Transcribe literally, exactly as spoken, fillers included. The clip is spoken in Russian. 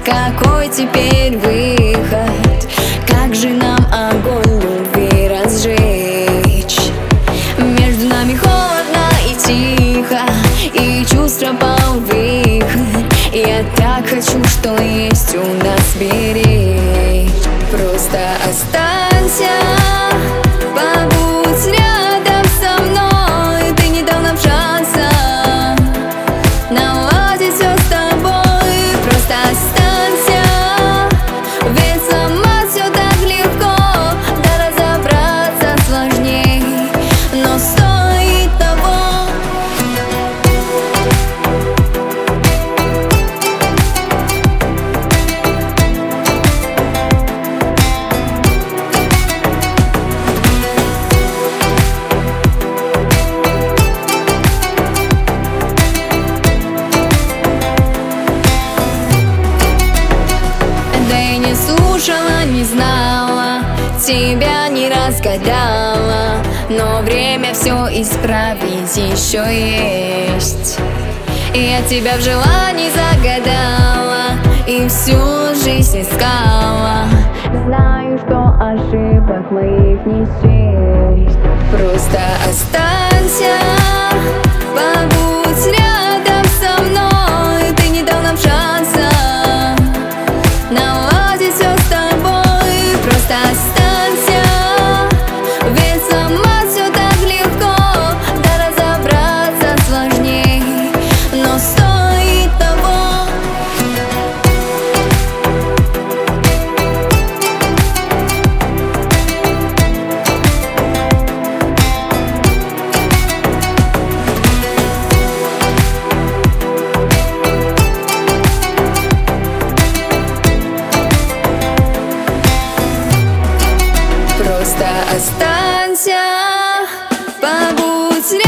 какой теперь выход? Как же нам огонь любви разжечь? Между нами холодно и тихо, и чувства повыход. Я так хочу, что есть у нас беречь. Просто останься, побудь рядом со мной. Ты не дал нам шанса наладить все с тобой. Просто останься, ведь сама все так легко, да разобраться сложней, но стоит того. Слушала, не знала, тебя не разгадала, но время все исправить еще есть. Я тебя в желании загадала и всю жизнь искала. Знаю, что ошибок моих не счесть. Просто останься, побудь рядом со мной. Ты не дал нам шанса наладить все с тобой. Просто останься, ведь сама все так легко, да разобраться сложней, но стоит того. Просто останься, побудь рядом.